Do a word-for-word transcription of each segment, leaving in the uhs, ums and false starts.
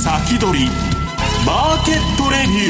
先取りマーケットレビュ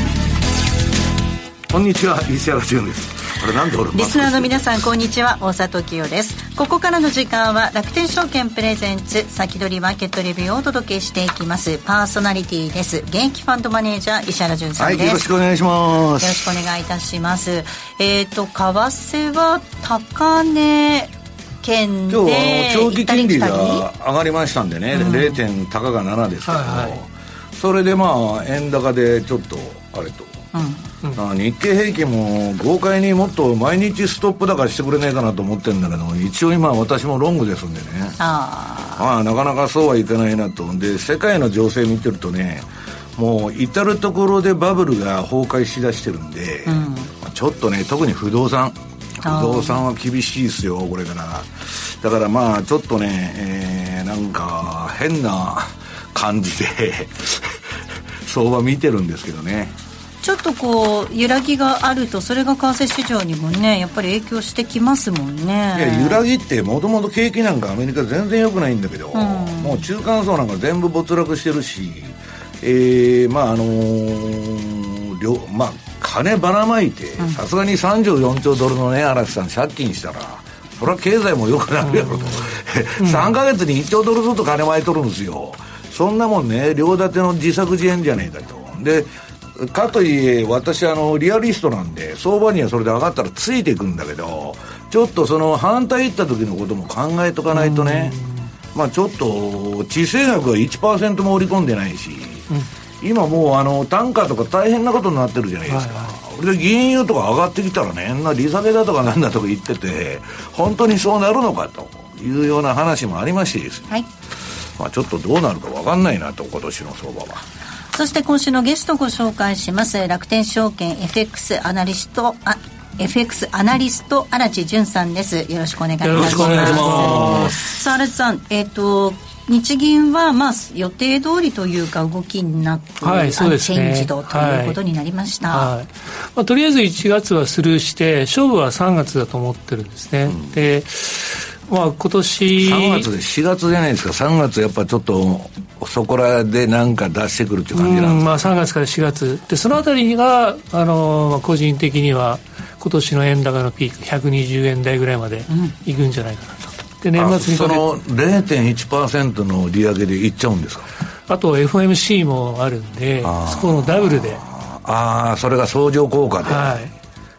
ー。こんにちは、石原潤です。あれなんで俺リスナーの皆さんこんにちは、大里清です。ここからの時間は楽天証券プレゼンツ先取りマーケットレビューをお届けしていきます。パーソナリティです。現役ファンドマネージャー石原潤さんです。 はい、よろしくお願いします。 よろしくお願いいたします。えっと為替は高値圏で今日長期金利が上がりましたんでね、うん、れいてんたかがななですけども、はいはい、それでまあ円高でちょっとあれと、うんうん、日経平均も豪快にもっと毎日ストップ高してくれないかなと思ってるんだけど、一応今私もロングですんでね、あまあなかなかそうはいかないなと。で世界の情勢見てるとね、もう至る所でバブルが崩壊しだしてるんで、うん、ちょっとね特に不動産不動産は厳しいですよこれから。だからまあちょっとね、えー、なんか変な感じで相場見てるんですけどね。 ちょっとこう揺らぎがあるとそれが為替市場にもねやっぱり影響してきますもんね。 いや揺らぎってもともと景気なんかアメリカ全然良くないんだけど、うん、もう中間層なんか全部没落してるし、えー、まああのー、両まあ金ばらまいてさすがにさんじゅうよんちょうドルのね嵐さん借金したらそれは経済も良くなるやろと、うん、さんかげつにいっちょうドルずつ金まいとるんですよ。そんなもんね両立ての自作自演じゃねえかと。でかといえ私あのリアリストなんで相場にはそれで上がったらついていくんだけど、ちょっとその反対いった時のことも考えとかないとね、まあちょっと地政学が いちパーセント も織り込んでないし、うん、今もうあの単価とか大変なことになってるじゃないですか、はいはい、で原油とか上がってきたらねな利下げだとかなんだとか言ってて本当にそうなるのかというような話もありましてですね、はい、まあ、ちょっとどうなるか分かんないなと今年の相場は。 そして今週のゲストをご紹介します。楽天証券 エフエックス アナリストあ エフエックス アナリスト荒地潤さんです。よろしくお願いいたします。よろしくお願いします。さあ荒地さん、えっと日銀はまあ予定通りというか動きなく、はい、そうですね、チェンジドということになりました、はいはい、 まあ、とりあえずいちがつはスルーして勝負はさんがつだと思ってるんですね、うん、でまあ今年さんがつでしがつじゃないですか。さんがつやっぱちょっとそこらでなんか出してくるっていう感じなんですか。 うん、まあ、さんがつからしがつでそのあたりがあの個人的には今年の円高のピークひゃくにじゅうえん台ぐらいまでいくんじゃないかなと、うん、で年末にかけてその れいてんいちパーセント の利上げでいっちゃうんですか。 あと エフオーエムシー もあるんでそこのダブルでああそれが相乗効果で、はい、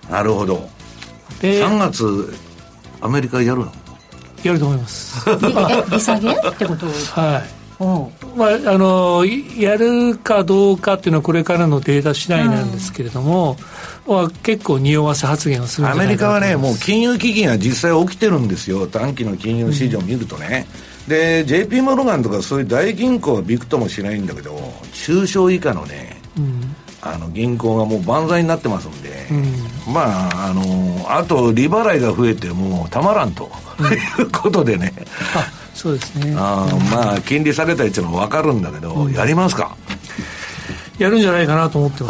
なるほど。でさんがつアメリカやるのやると思いますえ利下げってことはい、まあ、あのやるかどうかっていうのはこれからのデータ次第なんですけれども、うん、結構匂わせ発言をするんじゃないかと思います。 アメリカはねもう金融危機が実際起きてるんですよ。短期の金融市場を見るとね、うん、で ジェイピー モルガンとかそういう大銀行はびくともしないんだけど中小以下のね、うん、あの銀行がもう万歳になってますんで、うん、まああのあと利払いが増えてもうたまらんと、うん、いうことでねあそうですね。 あ、まあ金利下げたりっていうのは分かるんだけど、うん、やりますか。 やるんじゃないかなと思ってます、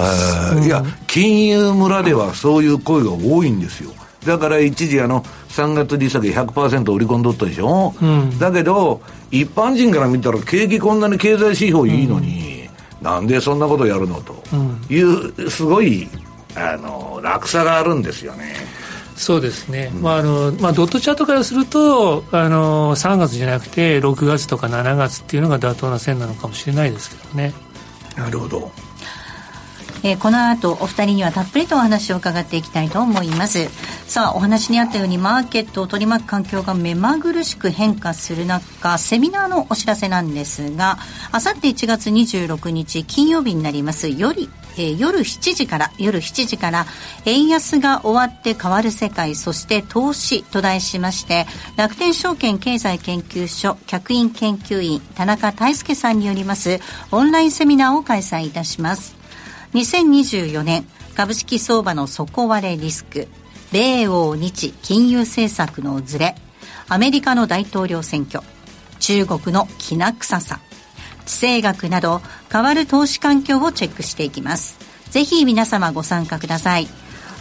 うん、 いや金融村ではそういう声が多いんですよ。だから一時あのさんがつ利下げ ひゃくパーセント 織り込んどったでしょ、うん、だけど一般人から見たら景気こんなに経済指標いいのに、うん、なんでそんなことやるのという、うん、すごいあの落差があるんですよね。 そうですね、うん、まああのまあ、ドットチャートからするとあのさんがつじゃなくてろくがつとかしちがつっていうのが妥当な線なのかもしれないですけどね。 なるほど。 えー、この後お二人にはたっぷりとお話を伺っていきたいと思います。さあお話にあったようにマーケットを取り巻く環境が目まぐるしく変化する中セミナーのお知らせなんですがあさっていちがつにじゅうろくにち金曜日になりますよりえー、夜しちじから夜しちじから円安が終わって変わる世界そして投資と題しまして楽天証券経済研究所客員研究員田中泰介さんによりますオンラインセミナーを開催いたします。にせんにじゅうよねん株式相場の底割れリスク米欧日金融政策のズレアメリカの大統領選挙中国のきな臭さ地政学など変わる投資環境をチェックしていきます。ぜひ皆様ご参加ください。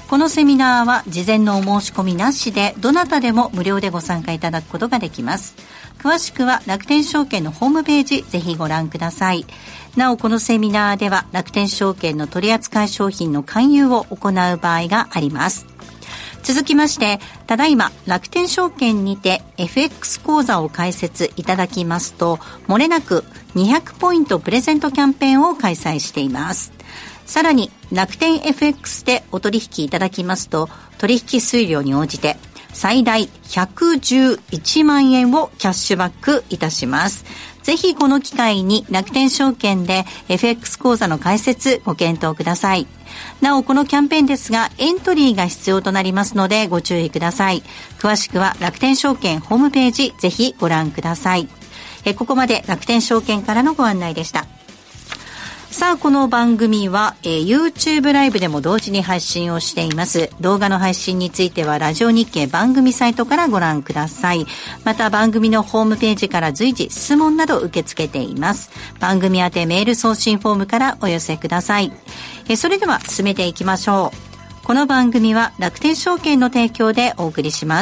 このセミナーは事前のお申し込みなしでどなたでも無料でご参加いただくことができます。詳しくは楽天証券のホームページぜひご覧ください。なおこのセミナーでは楽天証券の取扱い商品の勧誘を行う場合があります。続きまして、ただいま楽天証券にて エフエックス 講座を開設いただきますと、漏れなくにひゃくポイントプレゼントキャンペーンを開催しています。さらに楽天 エフエックス でお取引いただきますと、取引数量に応じて最大ひゃくじゅういちまんえんをキャッシュバックいたします。ぜひこの機会に楽天証券で エフエックス 講座の開設ご検討ください。なおこのキャンペーンですがエントリーが必要となりますのでご注意ください。詳しくは楽天証券ホームページぜひご覧ください。えここまで楽天証券からのご案内でした。さあこの番組は、えー、YouTube ライブでも同時に配信をしています。動画の配信についてはラジオ日経番組サイトからご覧ください。また番組のホームページから随時質問など受け付けています。番組宛てメール送信フォームからお寄せください。えー、それでは進めていきましょう。この番組は楽天証券の提供でお送りします。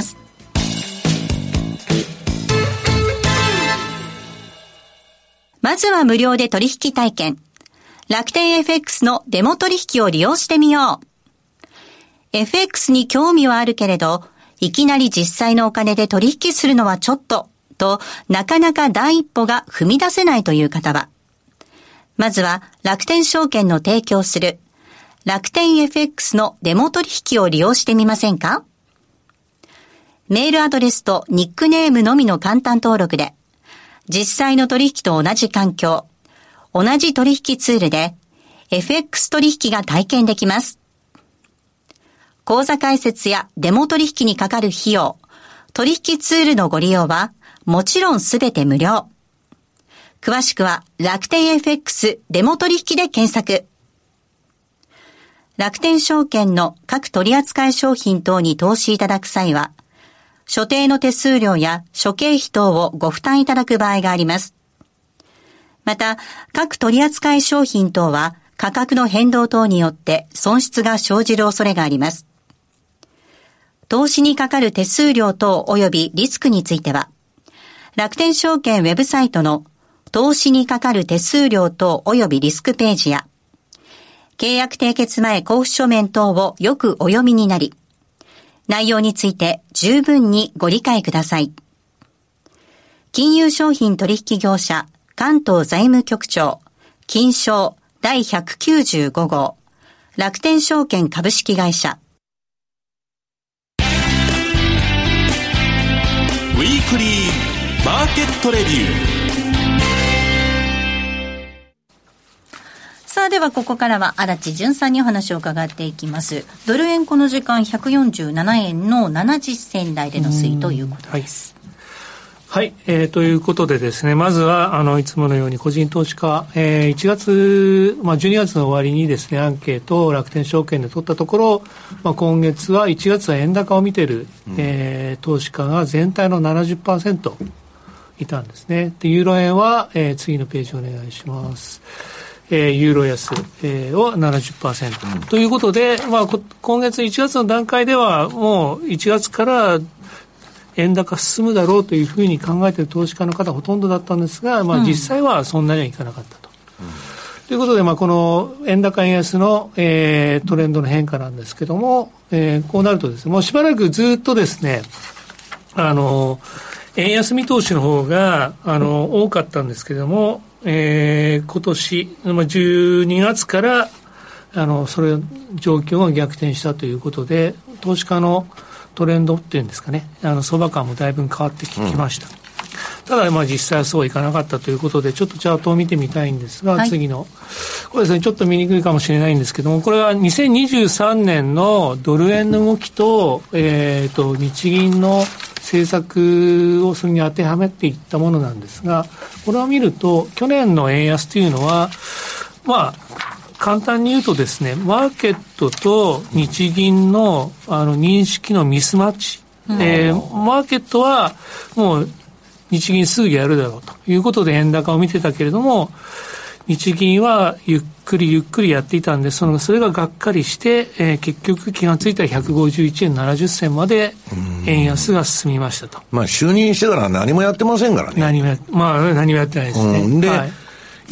まずは無料で取引体験。楽天 エフエックス のデモ取引を利用してみよう。エフエックス に興味はあるけれど、いきなり実際のお金で取引するのはちょっと、となかなか第一歩が踏み出せないという方は、まずは楽天証券の提供する楽天 エフエックス のデモ取引を利用してみませんか？メールアドレスとニックネームのみの簡単登録で、実際の取引と同じ環境、同じ取引ツールで エフエックス 取引が体験できます。口座開設やデモ取引にかかる費用、取引ツールのご利用はもちろんすべて無料。詳しくは楽天 エフエックス デモ取引で検索。楽天証券の各取扱い商品等に投資いただく際は、所定の手数料や諸経費等をご負担いただく場合があります。また、各取扱い商品等は価格の変動等によって損失が生じる恐れがあります。投資にかかる手数料等及びリスクについては、楽天証券ウェブサイトの投資にかかる手数料等及びリスクページや、契約締結前交付書面等をよくお読みになり、内容について十分にご理解ください。金融商品取引業者関東財務局長金商だいひゃくきゅうじゅうご号楽天証券株式会社。 ウィークリーマーケットレビュー。 さあではここからは荒地潤さんにお話を伺っていきます。ドル円この時間ひゃくよんじゅうななえんのななじゅっ銭台での推移ということです。 はい、はいえー、ということでですね、まずはあのいつものように個人投資家、えー、いちがつ、まあ、じゅうにがつの終わりにですねアンケートを楽天証券で取ったところ、まあ、今月はいちがつは円高を見ている、うんえー、投資家が全体の ななじゅっパーセント いたんですね。でユーロ円は、えー、次のページお願いします。えー、ユーロ安、えー、を ななじゅっパーセント、うん、ということで、まあ、今月いちがつの段階ではもういちがつから円高進むだろうというふうに考えている投資家の方ほとんどだったんですが、まあ、実際はそんなにはいかなかったと、うん、ということで、まあ、この円高円安の、えー、トレンドの変化なんですけども、えー、こうなるとですねもうしばらくずっとですねあの円安見通しの方があの多かったんですけども、えー、今年じゅうにがつからあのそれ状況が逆転したということで投資家のトレンドっていうんですかねあの相場感もだいぶ変わってきました、うん、ただまあ実際はそういかなかったということでちょっとチャートを見てみたいんですが、はい、次のこれですねちょっと見にくいかもしれないんですけどもこれはにせんにじゅうさんねんのドル円の動きと、えー、と日銀の政策をそれに当てはめていったものなんですがこれを見ると去年の円安というのはまあ簡単に言うとですねマーケットと日銀のあの認識のミスマッチ、うんえー、マーケットはもう日銀すぐやるだろうということで円高を見てたけれども日銀はゆっくりゆっくりやっていたんで、そのそれががっかりして、えー、結局気がついたらひゃくごじゅういちえんななじゅっせんまで円安が進みましたと。 まあ就任してから何もやってませんからね。 何もや、まあ何もやってないですね。 うん、で、 はい、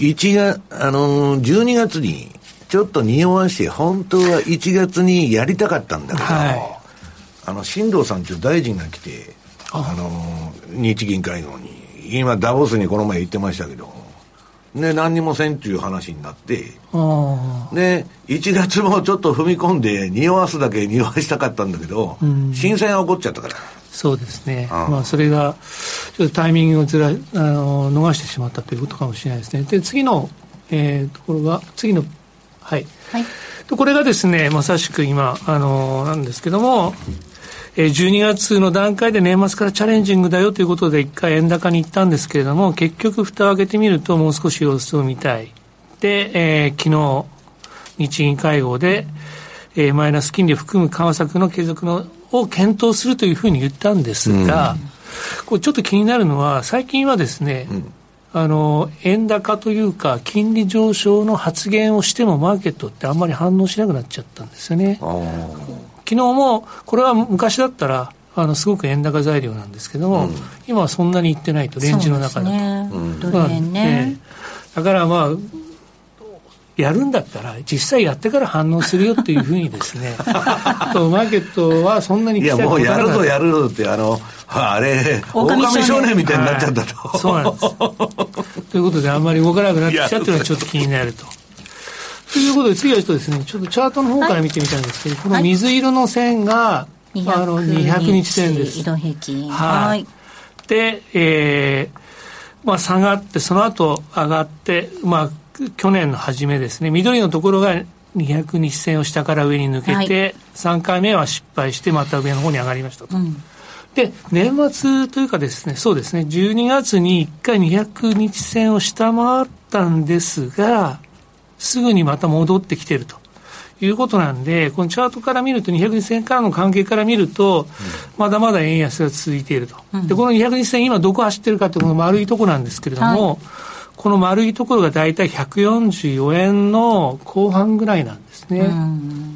いちがつ、あのー、じゅうにがつにちょっと匂わして本当はいちがつにやりたかったんだけど、はい、あの新藤さんという大臣が来て、あのー、日銀会合に今ダボスにこの前言ってましたけど、ね、何にもせんっていう話になって、でいちがつもちょっと踏み込んで匂わすだけ匂わしたかったんだけど、うん、震災が起こっちゃったから。 そうですね、あまあ、それがちょっとタイミングをずらあの逃してしまったということかもしれないですね。で次の、えー、ところが次のはい、はい、これがですねまさしく今あのなんですけども、じゅうにがつの段階で年末からチャレンジングだよということで一回円高に行ったんですけれども、結局蓋を開けてみるともう少し様子を見たいで、えー、昨日日銀会合で、えー、マイナス金利を含む緩和策の継続のを検討するというふうに言ったんですが、うん、これちょっと気になるのは最近はですね、うん、あの円高というか金利上昇の発言をしてもマーケットってあんまり反応しなくなっちゃったんですよね。昨日もこれは昔だったらあのすごく円高材料なんですけども、うん、今はそんなにいってないとレンジの中だと、ねうん、 ドル円ね、 だからまあやるんだったら実際やってから反応するよっていうふうにですねとマーケットはそんなに期待いやもうやるぞやるぞってあのあれ狼少年みたいになっちゃったと、 はい、そうなんですということであんまり動かなくなってきたっていうのはちょっと気になるとということで次はちょっとですねちょっとチャートの方から見てみたいんですけど、はい、この水色の線が、はい、あのにひゃくにち線です。 移動平均はい、はい、で、えーまあ、下がってその後上がってまあ去年の初めですね緑のところがにひゃくにち線を下から上に抜けて、はい、さんかいめは失敗してまた上の方に上がりましたと、うん、で年末というかですねそうですねじゅうにがつにいっかいにひゃくにち線を下回ったんですがすぐにまた戻ってきているということなんでこのチャートから見るとにひゃくにち線からの関係から見ると、うん、まだまだ円安が続いていると、うん、でこのにひゃくにち線今どこ走ってるかってこの丸いところなんですけれども、はい、この丸いところがだいたいひゃくよんじゅうよえんの後半ぐらいなんですね、うん、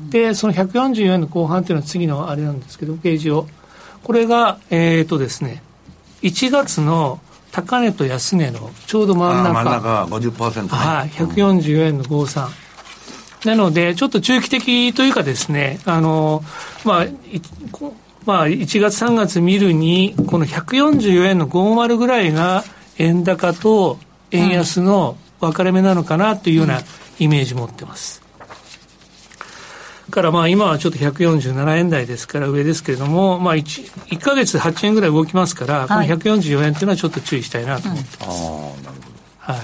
でそのひゃくよんじゅうよえんの後半っていうのは次のあれなんですけどページをこれがえっとですねいちがつの高値と安値のちょうど真ん中真ん中 ごじゅっパーセント、ね、 はい、ひゃくよんじゅうよえんのごじゅうさん、うん、なのでちょっと中期的というかですねあのまあいまあ、いちがつさんがつ見るにこのひゃくよんじゅうよえんのごじゅうぐらいが円高と円安の分かれ目なのかなというようなイメージ持ってます、うん、からまあ今はちょっとひゃくよんじゅうななえん台ですから上ですけれども、まあ、1, いっかげつではちえんぐらい動きますから、はい、このひゃくよんじゅうよえんというのはちょっと注意したいなと思ってます、うん、ああなるほど、はい、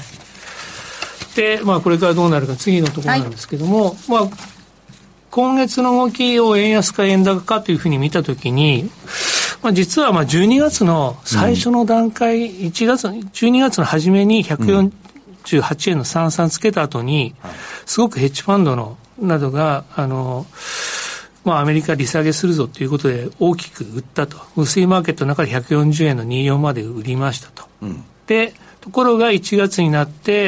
でまあこれからどうなるか次のところなんですけども、はい、まあ今月の動きを円安か円高かというふうに見たときにまあ、実はまあじゅうにがつの最初の段階、うん、いちがつじゅうにがつの初めにひゃくよんじゅうはちえんのさんじゅうさんつけた後に、うん、すごくヘッジファンドのなどがあの、まあ、アメリカ利下げするぞということで大きく売ったと薄いマーケットの中でひゃくよんじゅうえんのにじゅうよんまで売りましたと、うん、でところがいちがつになって、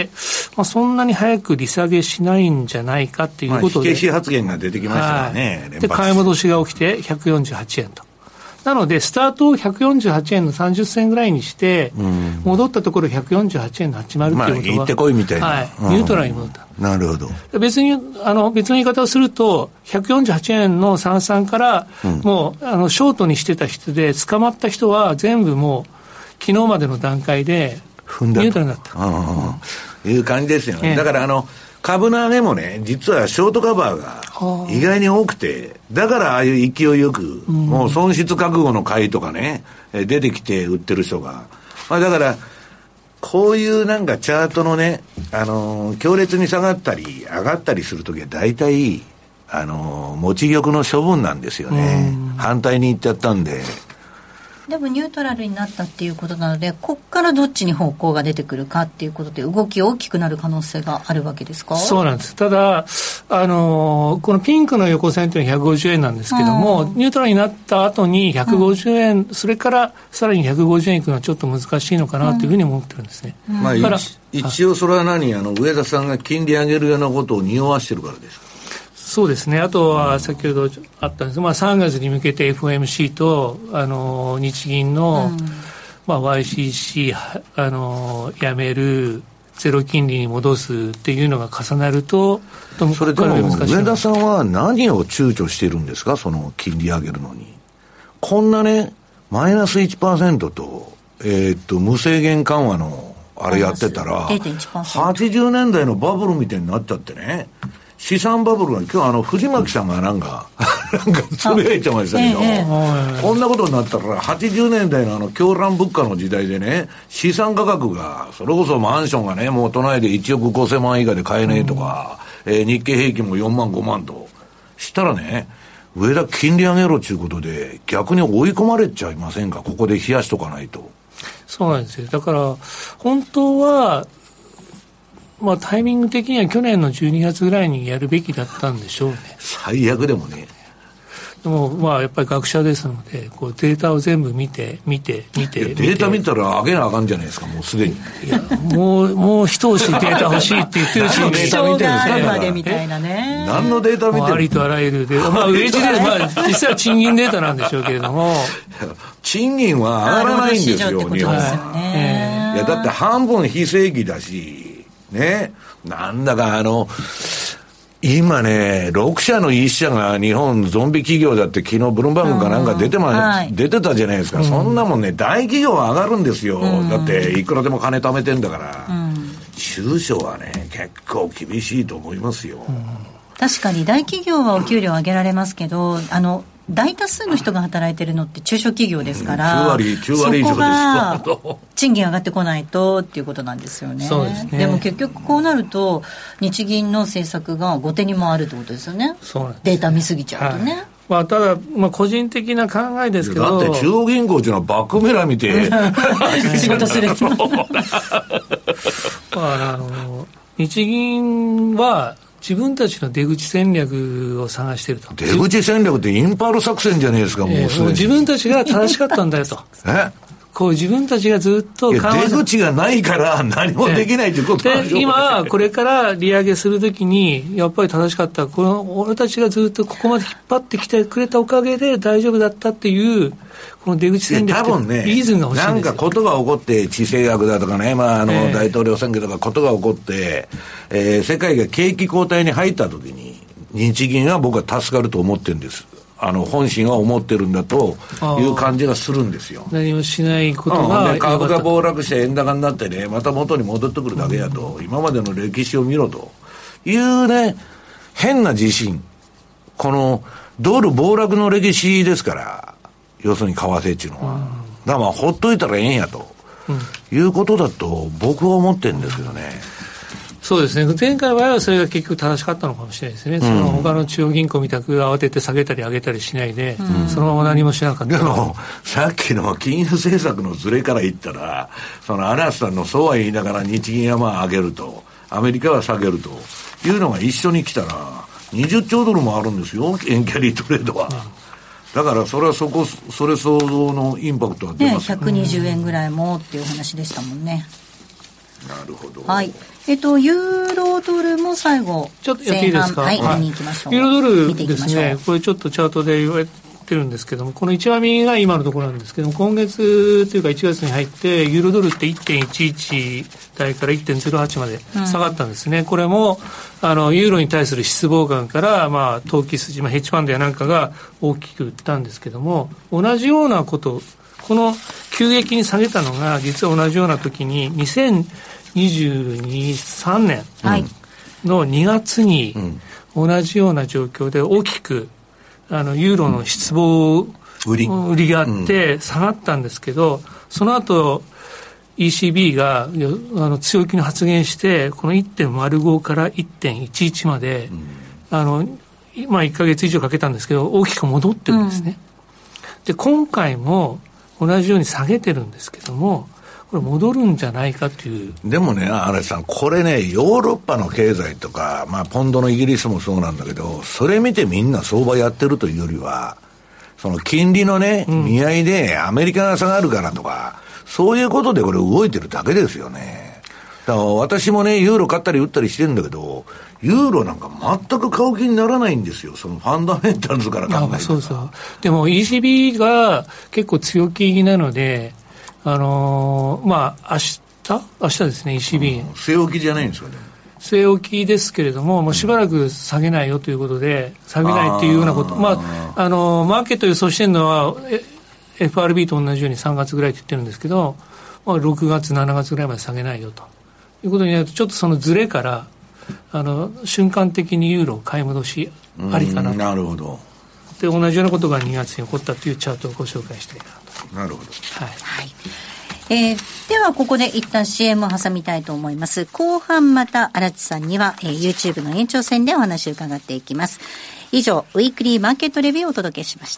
まあ、そんなに早く利下げしないんじゃないかということで、まあ、 火消し発言が出てきましたからね、 はい、で買い戻しが起きてひゃくよんじゅうはちえんとなのでスタートをひゃくよんじゅうはちえんのさんじゅっせんぐらいにして、うん、戻ったところひゃくよんじゅうはちえんのはちじゅうっていうことは、まあ、 行ってこいみたいな、 はい、ニュートラルに戻った、 うん、なるほど別にあの別の言い方をするとひゃくよんじゅうはちえんのさんじゅうさんから、うん、もうあのショートにしてた人で捕まった人は全部もう昨日までの段階でニュートラルになった、 うん、いう感じですよね、えー、だからあの株の上げもね実はショートカバーが意外に多くてだからああいう勢いよく、うん、もう損失覚悟の買いとかね出てきて売ってる人が、まあ、だからこういうなんかチャートのね、あのー、強烈に下がったり上がったりするときは大体あのー、持ち玉の処分なんですよね、うん、反対に行っちゃったんででもニュートラルになったっていうことなので、ここからどっちに方向が出てくるかっていうことで動き大きくなる可能性があるわけですか？ そうなんです。ただ、あのー、このピンクの横線というのはひゃくごじゅうえんなんですけども、ニュートラルになった後にひゃくごじゅうえん、うん、それからさらにひゃくごじゅうえんいくのはちょっと難しいのかなというふうに思ってるんですね。 うんうん、まあ、から一応それは何、あの上田さんが金利上げるようなことを匂わしてるからですか？ そうですね。あとは先ほどあったんですが、まあ、さんがつに向けて エフオーエムシー とあの日銀の、うんまあ、ワイシーシー あのやめるゼロ金利に戻すっていうのが重なると、 それでも上田さんは何を躊躇しているんですか、その金利上げるのに。こんなねマイナス いちパーセント と、えー、っと無制限緩和のあれやってたらゼロてんいちパーセントはちじゅうねんだいのバブルみたいになっちゃってね、資産バブルが今日あの藤巻さんがなんかなんかつぶやいてましたけど、ええ、こんなことになったらはちじゅうねんだいのあの狂乱物価の時代でね、資産価格がそれこそマンションがねもう都内でいちおくごせんまん以下で買えねえとか、うんえー、日経平均もよんまんごまんとしたらね、上田金利上げろということで逆に追い込まれちゃいませんか、ここで冷やしとかないと。 そうなんですよ。だから本当はまあ、タイミング的には去年のじゅうにがつぐらいにやるべきだったんでしょうね。 最悪でもね。 でもまあやっぱり学者ですのでこうデータを全部見て見て見てデータ見たら上げなあかんじゃないですか、もうすでに。いやもうもう一押しデータ欲しいって言ってるしデータ見てるんですから。みたいなね。 何のデータ見てる？ ありとあらゆるデータ、まあ、ウェージデータ、まあ、実際は賃金データなんでしょうけれども賃金は上がらないんですよ、日本。 はい、 いやだって半分非正規だしね、なんだかあの今ねろく社のいっ社が日本ゾンビ企業だって昨日ブルームバーグかなんか出てま、はい、出てたじゃないですか、うん、そんなもんね大企業は上がるんですよ、うん、だっていくらでも金貯めてんだから、うん、中小はね結構厳しいと思いますよ、うん、 確かに大企業はお給料上げられますけど、あの大多数の人が働いてるのって中小企業ですから、 きゅうわり、きゅうわり以上です。 そこが賃金上がってこないとっていうことなんですよね。 そうですね。 でも結局こうなると日銀の政策が後手に回るってことですよね。 そうなんです。 データ見すぎちゃうとね、はい、 まあ、ただ、まあ、個人的な考えですけど、 だって中央銀行っていうのはバックメラ見て仕事するまあ、あの日銀は自分たちの出口戦略を探していると。 出口戦略ってインパール作戦じゃないですか、もう、えー、もう自分たちが正しかったんだよとえこう自分たちがずっと出口がないから何もできないということなんでしょうね。 で今これから利上げするときにやっぱり正しかった、この俺たちがずっとここまで引っ張ってきてくれたおかげで大丈夫だったっていうこの出口戦略って多分ね、 リーズンが欲しいんですよ。 なんかことが起こって地政学だとかね、まあ、あの大統領選挙とかことが起こって、えー、世界が景気後退に入ったときに日銀は僕は助かると思ってるんです。あの本心は思ってるんだという感じがするんですよ。 何もしないことが、 うん、株が暴落して円高になってね、また元に戻ってくるだけやと、うん、今までの歴史を見ろというね、変な自信、このドル暴落の歴史ですから、要するに為替っていうのは、うん、だからまあほっといたらええんやと、うん、いうことだと僕は思ってるんですけどね。 そうですね。前回はそれが結局正しかったのかもしれないですね。うん、その他の中央銀行みたく慌てて下げたり上げたりしないで、うん、そのまま何もしなかった。 でもさっきの金融政策のズレから言ったら、その荒瀬さんのそうは言いながら日銀はまあ上げると、アメリカは下げるというのが一緒に来たらにじゅっちょうドルもあるんですよ、円キャリートレードは。うん、だからそれはそこそれ相応のインパクトは出ますよね。 ひゃくにじゅうえんぐらいもっていう話でしたもんね。 なるほど。 はい。えっと、ユーロドルも最後、 ちょっとやっていいですか。 はい、はい、見に行きましょう。 ユーロドルですね、これちょっとチャートで言われてるんですけども、この一割みが今のところなんですけども、今月というかいちがつに入って、ユーロドルって いってんいちいち 台から いってんゼロはち まで下がったんですね。うん、これも、あの、ユーロに対する失望感から、まあ、投機筋、まあ、ヘッジファンドやなんかが大きく売ったんですけども、同じようなこと、この急激に下げたのが、実は同じような時に、にせんにじゅうに、さんねんのにがつに同じような状況で大きくあのユーロの失望売り、売りがあって下がったんですけど、その後 イーシービー があの強気に発言してこの いってんゼロご から いってんいちいち まで、あのまあ、いっかげつ以上かけたんですけど大きく戻ってるんですね。で今回も同同じように下げてるんですけども、これ戻るんじゃないかという。 でもね、荒井さん、これね、ヨーロッパの経済とか、まあ、ポンドのイギリスもそうなんだけど、それ見てみんな相場やってるというよりは、その金利のね、見合いでアメリカが下がるからとか、うん、そういうことでこれ動いてるだけですよね。だから私もね、ユーロ買ったり売ったりしてるんだけど、ユーロなんか全く買う気にならないんですよ。そのファンダメンタルズから考えて。 そうそう。でも イーシービー が結構強気なので、あのー、まあ、明日明日ですね、イーシービー。うん、 据え置きじゃないんですかね。 据え置きですけれども、もうしばらく下げないよということで、下げないというようなこと、あまあ、あの、マーケット予想してるのは、エフアールビー と同じようにさんがつぐらいと言ってるんですけど、まあ、ろくがつ、しちがつぐらいまで下げないよということになると、ちょっとそのズレから、あの、瞬間的にユーロ買い戻しありかなと。 なるほど。 で、同じようなことがにがつに起こったというチャートをご紹介しているなと。なるほど。 はい。 はい。えー、ではここで一旦 シーエム を挟みたいと思います。後半また荒地さんには、えー、YouTube の延長戦でお話を伺っていきます。以上、ウィークリーマーケットレビューをお届けしました。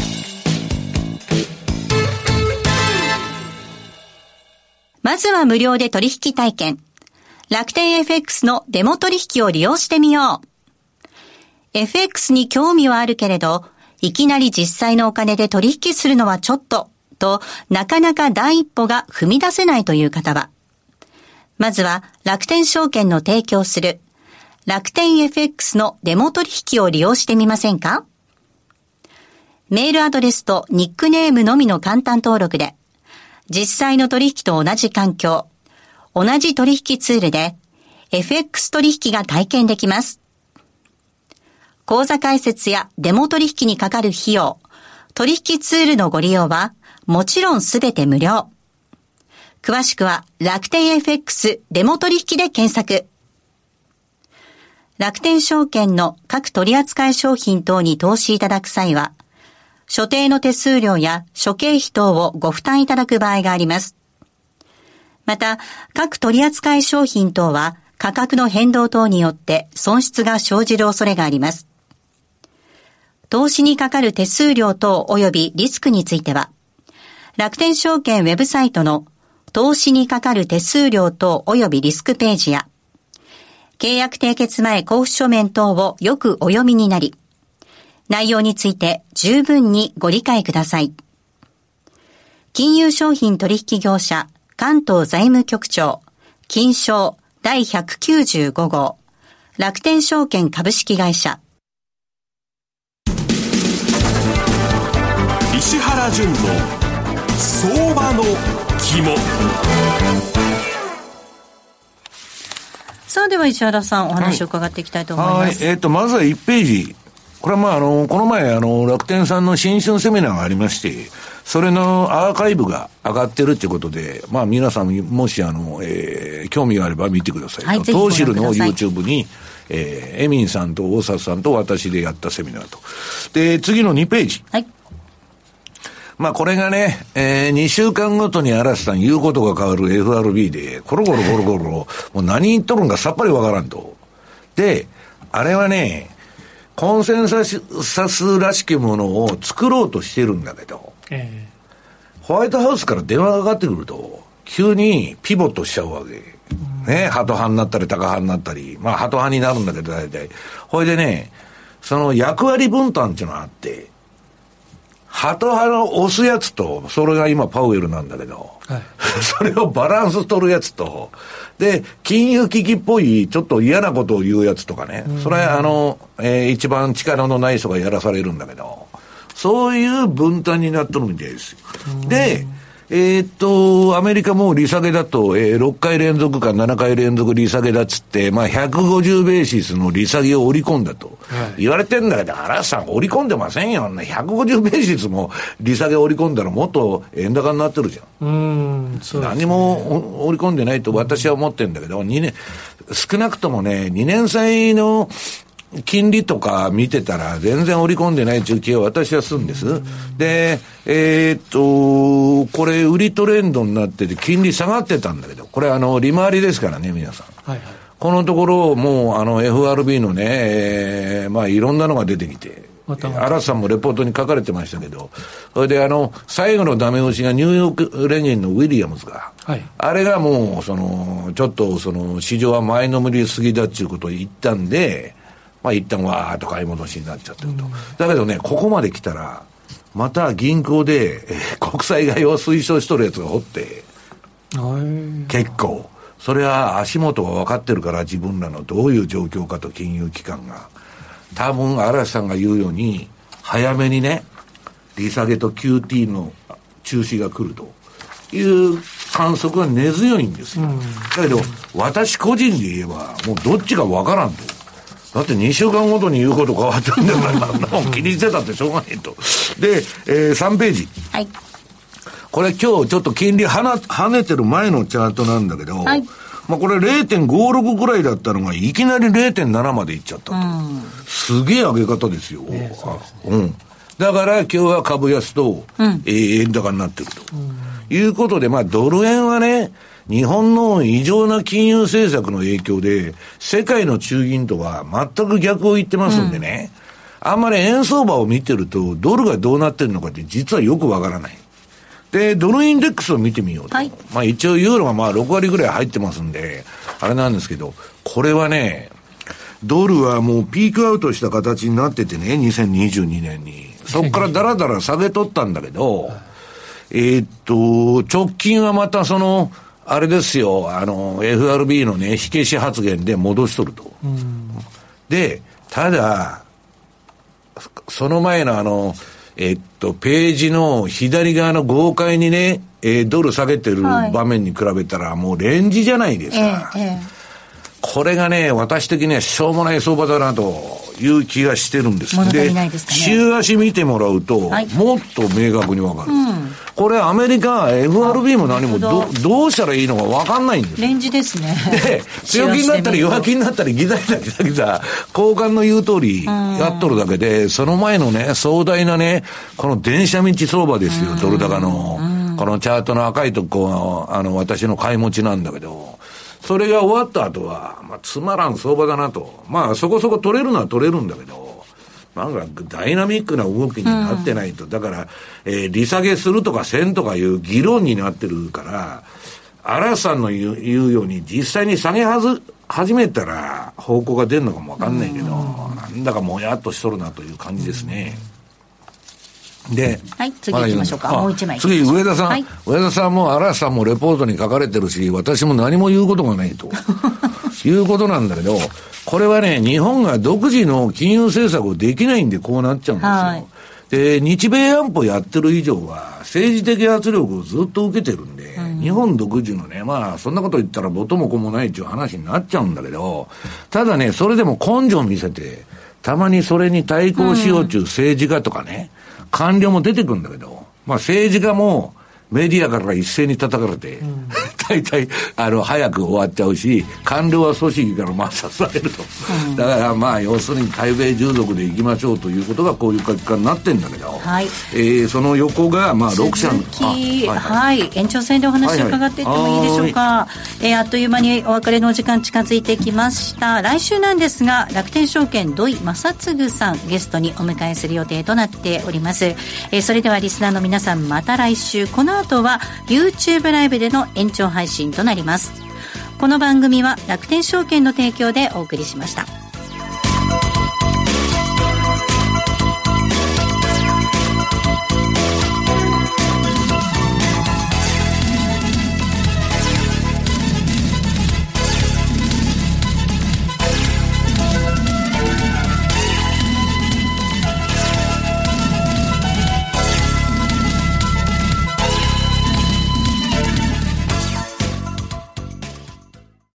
まずは無料で取引体験。楽天 エフエックス のデモ取引を利用してみよう。エフエックス に興味はあるけれど、いきなり実際のお金で取引するのはちょっと、と、なかなか第一歩が踏み出せないという方は、まずは楽天証券の提供する楽天 エフエックス のデモ取引を利用してみませんか？メールアドレスとニックネームのみの簡単登録で、実際の取引と同じ環境、同じ取引ツールで エフエックス 取引が体験できます。口座開設やデモ取引にかかる費用、取引ツールのご利用はもちろんすべて無料。詳しくは楽天 エフエックス デモ取引で検索。楽天証券の各取扱い商品等に投資いただく際は、所定の手数料や諸経費等をご負担いただく場合があります。また、各取扱い商品等は価格の変動等によって損失が生じる恐れがあります。投資にかかる手数料等及びリスクについては、楽天証券ウェブサイトの投資にかかる手数料等及びリスクページや、契約締結前交付書面等をよくお読みになり、内容について十分にご理解ください。金融商品取引業者関東財務局長金商だいひゃくきゅうじゅうご号楽天証券株式会社石原淳の相場の肝。 さあでは石原さんお話を伺っていきたいと思います。 はい、はい、えっとまずはいちページ。これはまああのこの前あの楽天さんの新春セミナーがありまして、それのアーカイブが上がってるってことで、まあ皆さんもしあの、えー、興味があれば見てください。はい、トーシルの YouTube に、えー、エミンさんと大里さんと私でやったセミナーと。で次のにページ。はい。まあこれがね、えー、にしゅうかんごとに嵐さん言うことが変わる エフアールビー で、コロコロコロコロ、もう何言っとるんかさっぱりわからんと。で、あれはね、コンセンサスらしきものを作ろうとしてるんだけど、えー、ホワイトハウスから電話がかかってくると、急にピボットしちゃうわけ。うん、ね、ハト派になったりタカ派になったり、まあハト派になるんだけど大体。ほいでね、その役割分担っていうのがあって、ハト派の押すやつと、それが今パウエルなんだけど、はい、それをバランス取るやつと、で、金融危機っぽいちょっと嫌なことを言うやつとかね、それはあの、えー、一番力のない人がやらされるんだけど、そういう分担になってるみたいですよ。で、えー、っと、アメリカも利下げだと、えー、ろっかい連続かななかい連続利下げだっつって、まあ、ひゃくごじゅうベーシスの利下げを織り込んだと言われてんだけど、嵐さん織り込んでませんよ。ひゃくごじゅうベーシスも利下げを織り込んだらもっと円高になってるじゃん。うーん、そうですね。何も織り込んでないと私は思ってるんだけど、にねん、少なくともね、にねん債の金利とか見てたら全然織り込んでない中継を私はするんです。で、えー、っと、これ売りトレンドになってて金利下がってたんだけど、これあの利回りですからね、皆さん。はいはい、このところもうあの エフアールビー のね、えー、まあいろんなのが出てきて、 荒瀬さんもレポートに書かれてましたけど、それであの最後のダメ押しがニューヨーク連銀のウィリアムズが、はい、あれがもうそのちょっとその市場は前のめりすぎだっていうことを言ったんで、まあ一旦わーっと買い戻しになっちゃってると、うん、だけどねここまで来たらまた銀行で、えー、国債買いを推奨しとるやつがおって、結構それは足元が分かってるから、自分らのどういう状況かと金融機関が多分嵐さんが言うように早めにね利下げと キューティー の中止が来るという観測が根強いんですよ、うん、だけど私個人で言えばもうどっちか分からんと。だってにしゅうかんごとに言うこと変わってるんだから気にしてたってしょうがないと。で、えー、さんページ、はい、これ今日ちょっと金利はな跳ねてる前のチャートなんだけど、はい、まあ、これ れいてんごろく ぐらいだったのがいきなり れいてんなな までいっちゃったと、うん、すげえ上げ方ですよ、ね、うん、だから今日は株安と、うん、えー、円高になってると、うん、いうことで、まあドル円はね日本の異常な金融政策の影響で世界の中銀とは全く逆を言ってますんでね、うん、あんまり円相場を見てるとドルがどうなってるのかって実はよくわからない。でドルインデックスを見てみようと、はい、まあ一応ユーロがまあろくわりぐらい入ってますんであれなんですけど、これはねドルはもうピークアウトした形になっててね、にせんにじゅうにねんにそこからだらだら下げとったんだけどえーっと直近はまたそのあれですよ、あの エフアールビー のね火消し発言で戻しとると。でただその前のあのえっとページの左側の豪快にね、えー、ドル下げてる場面に比べたら、はい、もうレンジじゃないですか、えーえー、これがね私的にはしょうもない相場だなという気がしてるんです。 物足りないですかね。 で週足見てもらうと、はい、もっと明確にわかる、うん、これアメリカ エフアールビー も何も ど, どうしたらいいのかわかんないんです。 レンジですね。 で強気になったり弱気になったりギザギザギザギザ交換の言う通りやっとるだけで、その前のね壮大なねこの電車道相場ですよ、ドル高のこのチャートの赤いとこあの私の買い持ちなんだけど、それが終わった後は、まあ、つまらん相場だなと。まあそこそこ取れるのは取れるんだけど、なんかダイナミックな動きになってないと、うん、だから、えー、利下げするとかせんとかいう議論になってるから、荒さんの言う、言うように実際に下げはず始めたら方向が出るのかもわかんないけど、うん、なんだかもやっとしとるなという感じですね。で、 はい、次行きましょうか。もう一枚。 次、上田さん。はい、上田さんも荒さんもレポートに書かれてるし、私も何も言うことがないと。いうことなんだけど、これはね、日本が独自の金融政策をできないんでこうなっちゃうんですよ。はい、で、日米安保やってる以上は、政治的圧力をずっと受けてるんで、うん、日本独自のね、まあ、そんなこと言ったら元も子もないっていう話になっちゃうんだけど、ただね、それでも根性を見せて、たまにそれに対抗しようという政治家とかね、うん官僚も出てくるんだけど、まあ政治家もメディアから一斉に叩かれて、うん、大体あの早く終わっちゃうし、官僚は組織から抹殺されると、うん、だからまあ要するに対米従属でいきましょうということがこういう書き方になってんだけど、はい、えー、その横がまあろく社のはい、はいはい、延長戦でお話を伺っていってもいいでしょうか。はいはい、えー、あっという間にお別れのお時間近づいてきました。来週なんですが楽天証券土井正嗣さんゲストにお迎えする予定となっております。えー、それではリスナーの皆さんまた来週。この後は YouTube ライブでの延長配信となります。この番組は楽天証券の提供でお送りしました。